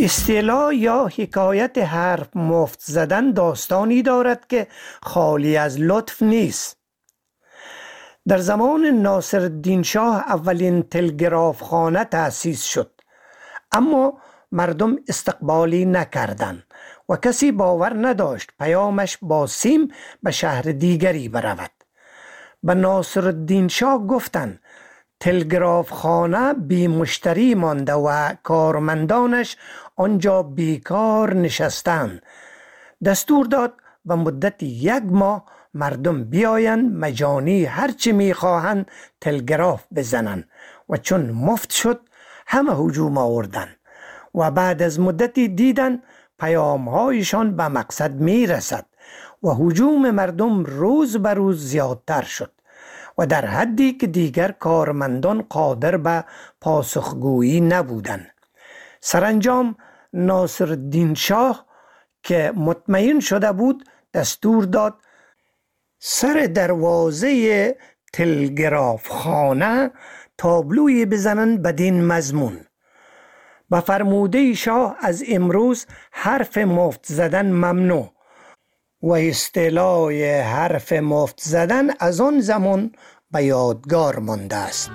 اصطلاح یا حکایت حرف مفت زدن داستانی دارد که خالی از لطف نیست. در زمان ناصرالدین شاه اولین تلگراف خانه تأسیس شد، اما مردم استقبالی نکردند و کسی باور نداشت پیامش با سیم به شهر دیگری برود. به ناصرالدین شاه گفتند تلگراف خانه بی مشتری مانده و کارمندانش آنجا بیکار نشستند. دستور داد و مدت یک ماه مردم بیایند مجانی هرچی میخواهند تلگراف بزنند و چون مفت شد همه هجوم آوردند و بعد از مدتی دیدن پیامهایشان به مقصد میرسد و هجوم مردم روز به روز زیادتر شد و در حدی که دیگر کارمندان قادر به پاسخگویی نبودند. سرانجام ناصرالدین شاه که مطمئن شده بود دستور داد سر دروازه تلگراف خانه تابلوی بزنند بدین مضمون: به فرموده شاه از امروز حرف مفت زدن ممنوع. و اصطلاح حرف مفت زدن از آن زمان به یادگار مانده است.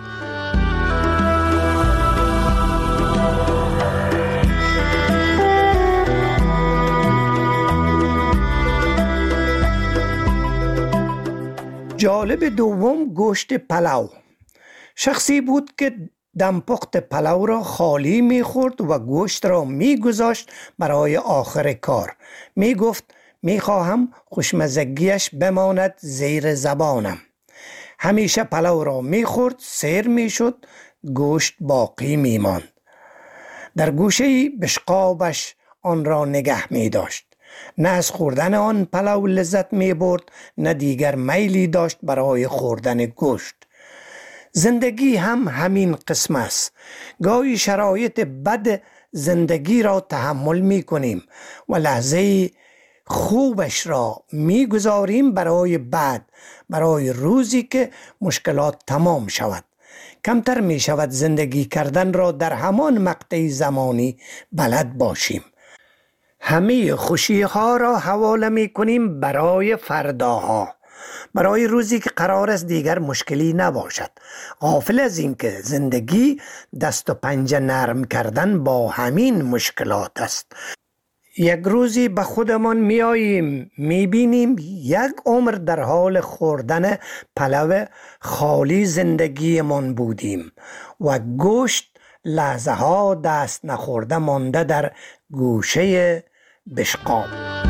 جالب دوم گوشت پلو. شخصی بود که دمپخت پلو را خالی می خورد و گوشت را می گذاشت برای آخر کار. می گفت می خواهم خوشمزگیش بماند زیر زبانم. همیشه پلو را می خورد، سیر می شد، گوشت باقی می ماند. در گوشه بشقابش آن را نگه می داشت. نه از خوردن آن پلو لذت می برد، نه دیگر میلی داشت برای خوردن گوشت. زندگی هم همین قسم است. گاهی شرایط بد زندگی را تحمل می کنیم و لحظه خوبش را می گذاریم برای بعد، برای روزی که مشکلات تمام شود. کمتر می شود زندگی کردن را در همان مقطع زمانی بلد باشیم. همه خوشی ها را حواله می کنیم برای فرداها، برای روزی که قرار است دیگر مشکلی نباشد، غافل از این که زندگی دست و پنجه نرم کردن با همین مشکلات است. یک روزی به خودمان می آییم می بینیم یک عمر در حال خوردن پلو خالی زندگیمان بودیم و گوشت لحظه ها دست نخورده مانده در گوشه بشقاب.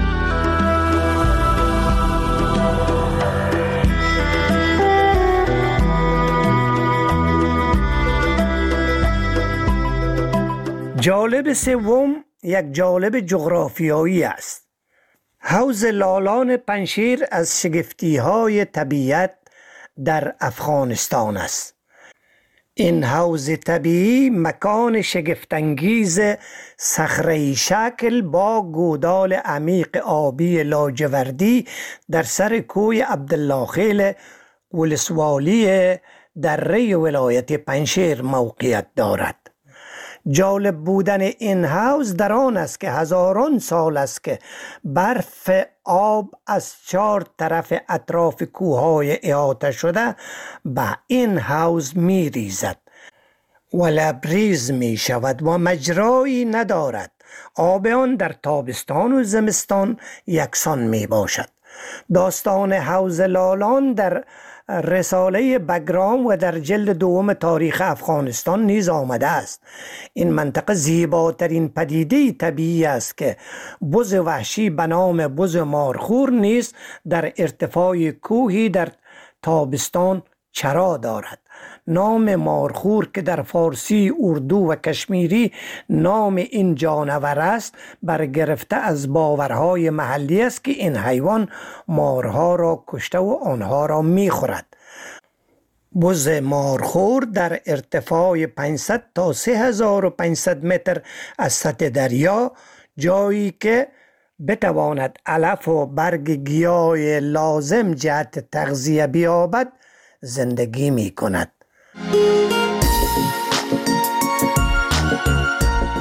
جالب سوم یک جالب جغرافیایی است. حوض لالان پنشیر از شگفتی‌های طبیعت در افغانستان است. این حوض طبیعی مکان شگفت‌انگیز صخره‌ای شکل با گودال عمیق آبی لاجوردی در سر کوه عبدالله خیل ولسوالی دره ولایت پنشیر موقعیت دارد. جالب بودن این حوض در آن است که هزاران سال است که برف آب از چهار طرف اطراف کوههای احاطه شده به این حوض می ریزد و لبریز می شود و مجرایی ندارد. آب آن در تابستان و زمستان یکسان می باشد. داستان حوض لالان در رساله بگرام و در جلد دوم تاریخ افغانستان نیز آمده است. این منطقه زیباترین پدیده طبیعی است که بز وحشی به نام بز مارخور نیز در ارتفاع کوهی در تابستان چرا دارد. نام مارخور که در فارسی، اردو و کشمیری نام این جانور است برگرفته از باورهای محلی است که این حیوان مارها را کشته و آنها را می‌خورد. بز مارخور در ارتفاع پانصد تا سه هزار و پانصد متر از سطح دریا، جایی که بتواند علف و برگ گیاه لازم جهت تغذیه بیابد زندگی می کند.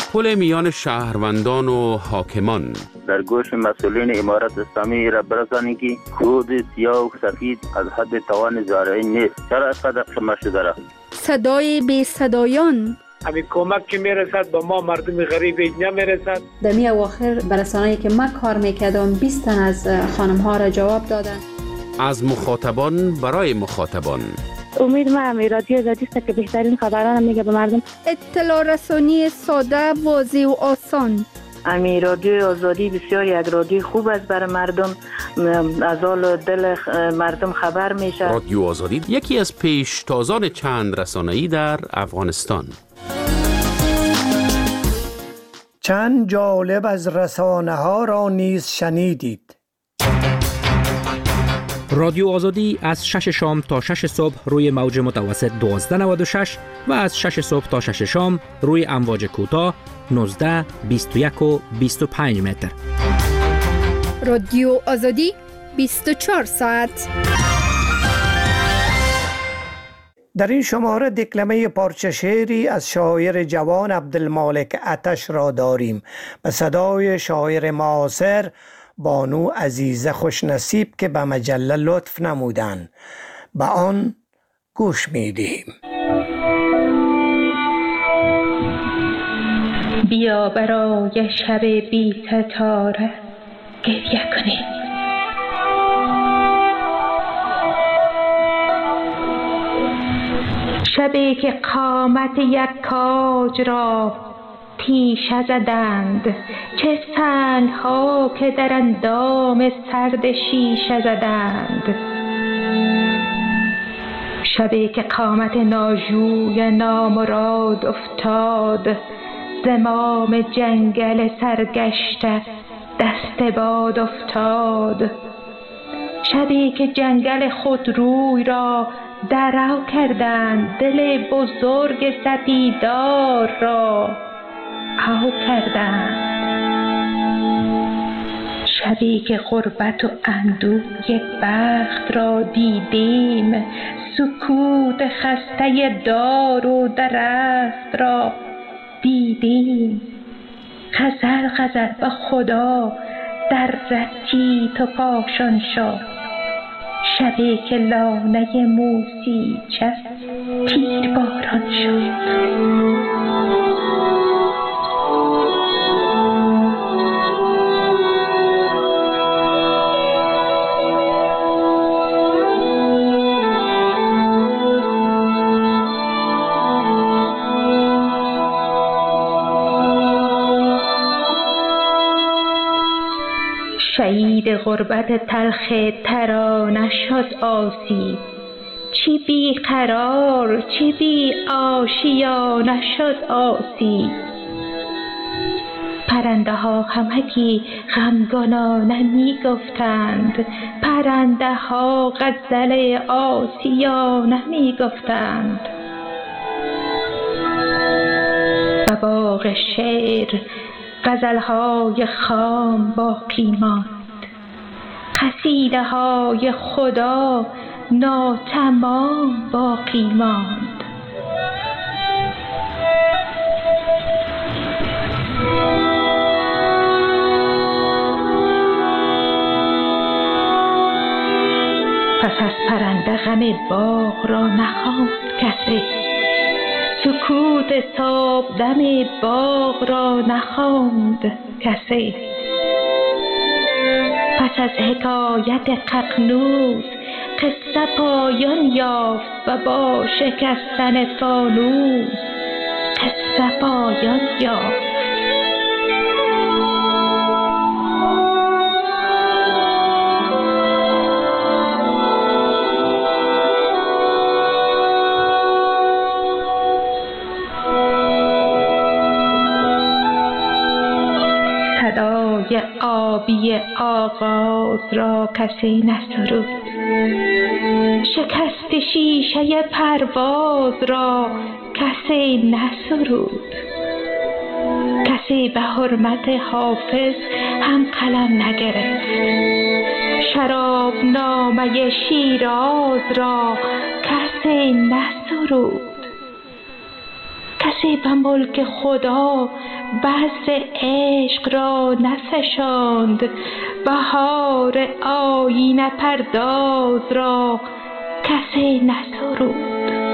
پل میان شهروندان و حاکمان. در گوش مسئولین امارت اسلامی را برسانی که کود سیاه و سفید از حد توان زارعی نیست. چرا اینقدر شما شده را؟ صدای بی صدایان. همین کمک که میرسد با ما مردم غریب نمیرسد. در می اواخر برسانه‌ای که من کار میکردم بیست تن از خانم ها را جواب دادن. از مخاطبان برای مخاطبان. امید ما امی رادیو آزادی است که بهترین خبران میگه به مردم. اطلاع رسانی ساده، واضح و آسان. امی رادیو آزادی بسیار یک رادیو خوب است برای مردم، از حال دل مردم خبر میشه. رادیو آزادی یکی از پیشتازان چند رسانه‌ای در افغانستان. چند جالب از رسانه ها را نیز شنیدید. رادیو آزادی از شش شام تا شش صبح روی موج متوسط دوازده نود و شش و از شش صبح تا شش شام روی امواج کوتاه نوزده، بیست و یک و بیست و پنج متر. رادیو آزادی بیست و چهار ساعت. در این شماره دکلمه پارچه شعری از شاعر جوان عبدالمالک آتش را داریم به صدای شاعر معاصر بانو عزیزه خوشنصیب که به مجله لطف نمودند. به آن گوش می‌دهیم. بیا برای شب بی ستاره گریه کنیم. شبی که قامت یک کاج را تیشه زدند، چه سنگ‌ها که در اندام سرد شیشه زدند. شبی که قامت ناجوی نامراد افتاد، زمام جنگل سرگشته دست باد افتاد. شبی که جنگل خود روی را درو کردند، دل بزرگ سپیدار را او کردند. شبی که غربت و اندوه یک بخت را دیدیم، سکوت خسته دار و درخت را دیدیم. غزل غزل به خدا در رتی تو پاشان شد، شبی که لانه موسی چه تیر باران شد. شهید غربت تلخ ترانه شد آسیب، چی بی قرار چی بی آشیانه شد آسیب. پرنده ها همگی غمگنانه می گفتند، پرنده ها غزل آسیانه می گفتند. و باغ شعر غزل‌های خام باقی ماند، قصیده های خدا ناتمام باقی ماند. پس از پرنده غم باغ را نخواند کسی، سکوت صبح دم باغ را نخواند کسی. پس از حکایت ققنوس قصه پایان یافت و با شکستن فانوس قصه پایان یافت. صدای آبی آغاز را کسی نسرود، شکست شیشه پرواز را کسی نسرود. کسی به حرمت حافظ هم قلم نگرفت، شراب نامه شیراز را کسی نسرود. کسی به ملک خدا بذر عشق را نفشاند، بهار آیینه پرداز را کسی نسرود.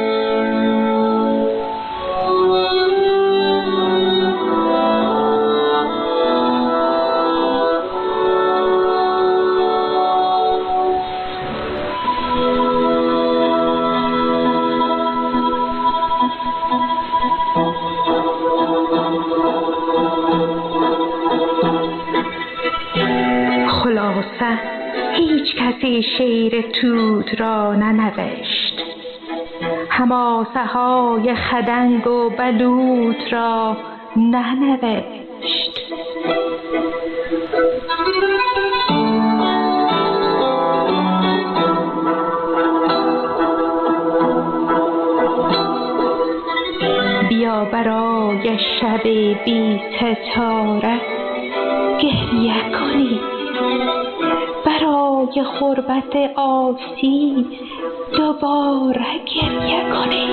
خلاصه هیچ کسی شعر توت را ننوشت، حماسه های خدنگ و بلوط را ننوشت. بیا برای شب بی ستاره گریه کنی، برای غربت آسی دوباره گریه کنی.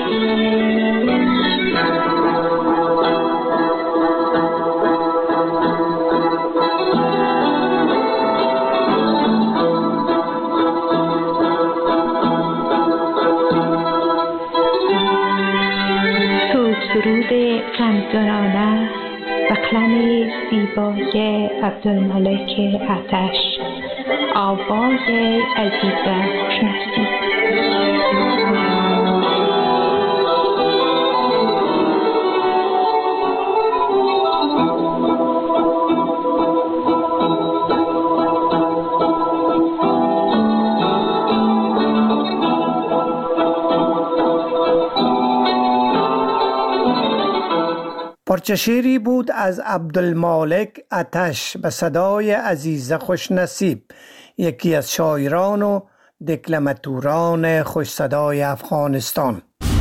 سود سرود غمزنانه و قلم زیبای عبدالمالک آتش، آواز عزیز خوشنصیب. پارچه شعری بود از عبدالمالک آتش به صدای عزیز خوشنصیب، یکی از شاعران و دکلماتوران خوش صدای افغانستان.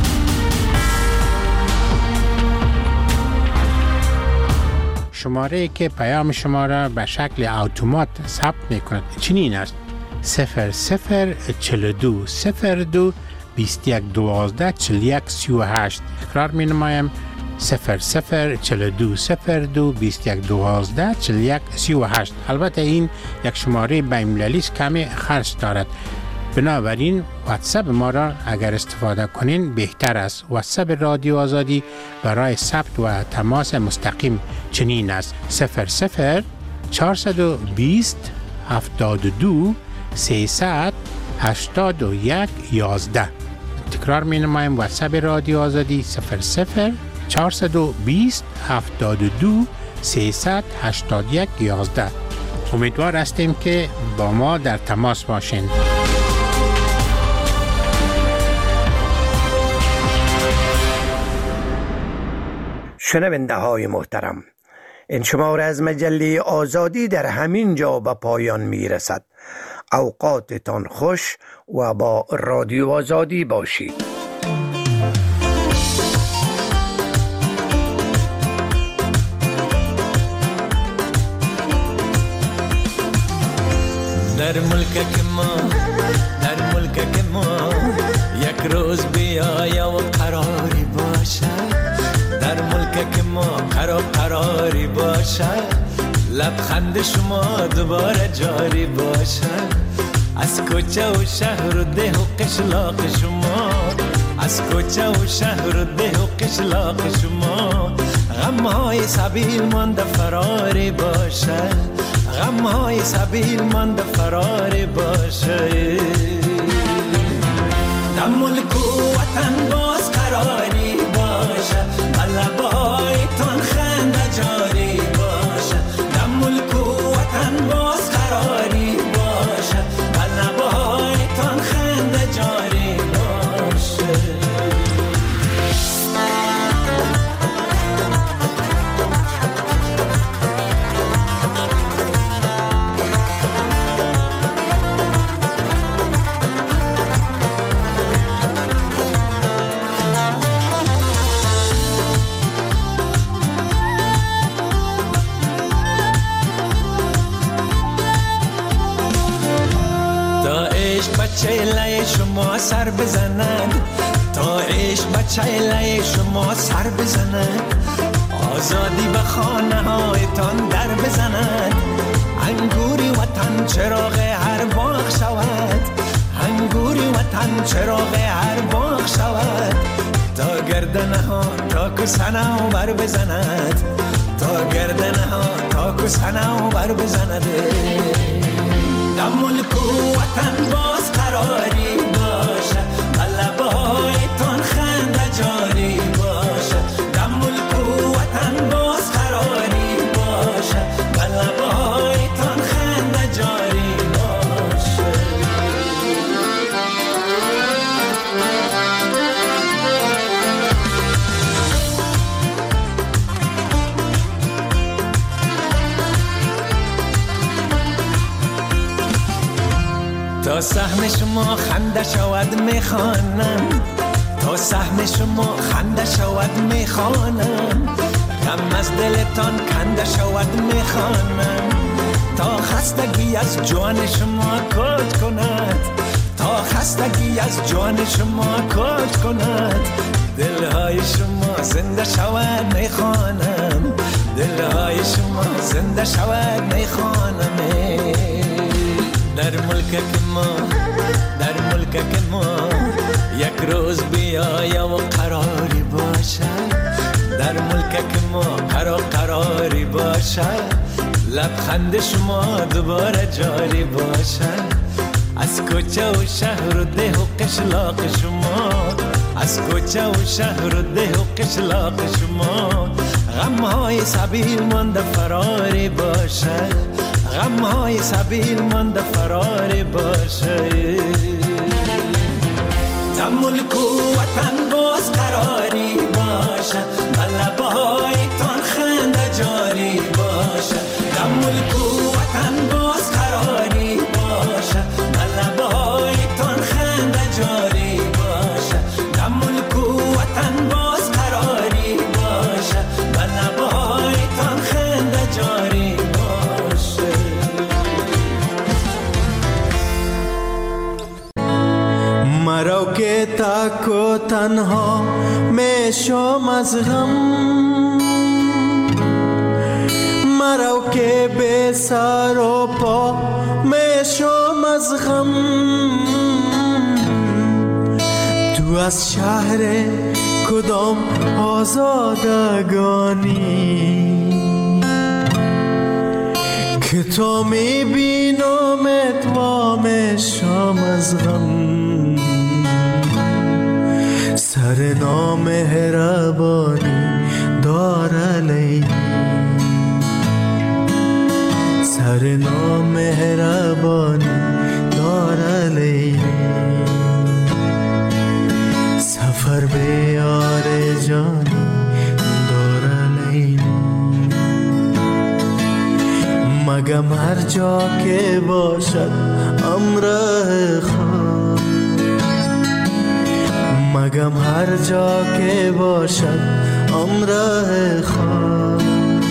شماره که پیام شما را به شکل اتومات ثبت می کند چنین است: صفر صفر چهل و دو صفر دو بیست و یک دوازده چهل و یک سی و هشت. تکرار می نمایم: صفر صفر چهل و دو صفر دو بیست و یک دوازده چهل و یک سی و هشت. البته این یک شماره بین‌المللی است، کمی خرج دارد، بنابراین واتساپ ما را اگر استفاده کنین بهتر است. واتساپ رادیو آزادی برای ثبت و تماس مستقیم چنین است: صفر صفر چهارصد و بیست هفتاد و دو سیصد هشتاد و یک یازده. تکرار می نمایم: واتساپ رادیو آزادی صفر صفر چهارصد و بیست هفتاد و دو سیصد هشتاد و یک یازده. امیدوار هستیم که با ما در تماس باشین. شنونده های محترم، این شماره از مجله آزادی در همین جا به پایان می رسد. اوقاتتان خوش و با رادیو آزادی باشید. در ملک ما در ملک ما یک روز بیایا و قراری باشه، در ملک ما قرار قراری باشه، لبخند شما دوباره جاری باشه، از کوچه و شهر و ده و قشلاق شما، از کوچه و شهر و ده و قشلاق شما، غمهای سبیل مانده فراری باشه، غمهای سبیل مانده فراری باشه. در ملک و وطن باز قراری باشه، لبایتان خنده جاری باشه، در ملک و وطن باز قراری باشه، لبایتان خنده جاری باشه. چهله شما سر بزند، تا عشق به چیله شما سر بزند، آزادی به خانه هایتان در بزند. انگوری وطن چراغ هر باغ شود، انگوری وطن چراغ هر باغ شود. تا گردنه ها تا کسنه و بر بزند، تا گردنه ها تا کسنه و بر بزند. در ملک و وطن باز قراری باشه، غلبه هایتان خنده جاری باشه. در ملک و وطن باز قراری باشه، غلبه هایتان خنده جاری باشه. تا سهم شما خنده شود میخوانم، تا سهم شما خنده شود میخوانم. غم از دلتان کنده شود میخوانم. تا خستگی از جان شما کج کند، تا خستگی از جان شما کج کند. دلهای شما زنده شود میخوانم، دلهای شما زنده شود میخوانم. در ملک ما، در ملک ما یک روز بیایم و قراری باشد. در ملک ما قرار قراری باشد. لبخند شما دوباره جاری باشد. از کوچه و شهر و ده و قشلاق شما، از کوچه و شهر و ده و قشلاق شما. غمهای سبیل مانده فراری باشد، غمهای سبیل مانده فراری باشد. در ملک و وطن باز قراری باشد، غلبه هایتان خنده جاری باشد. در ملک و وطن باز قراری باشد، غلبه هایتان خنده جاری باشد. در ملک و وطن باز قراری باشد، غلبه هایتان خنده جاری باشد. مرا که تک و تنها میشم از غم، مرا که به سر و پا میشم از غم. تو از شهر کدام آزادگانی، که تو میبینمت و میشم از غم. سر نامهربانی داره لیلی، سر نامهربانی داره لیلی. سفر به یار جانی داره لیلی. مگم هر جا که باشد امر خود، مگم هر جا که باشد امر خود.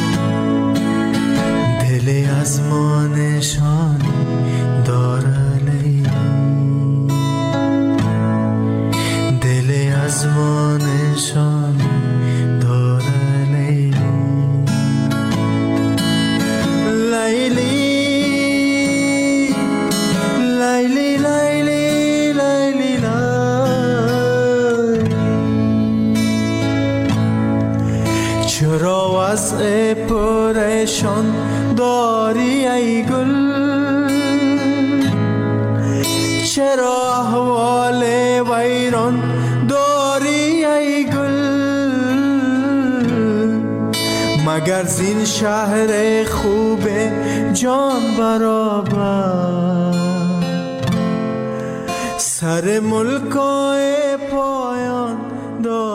دل از ما نشانی داره لیلی، دل از ما نشانی داره لیلی. لیلی لیلی لیلی لیلی لیلی. چرا وضع پریشان داری ای گل، چرا احوال ویران داری ای گل. مگر زین شهر خوب جان برابر، سر ملکای پایان داری.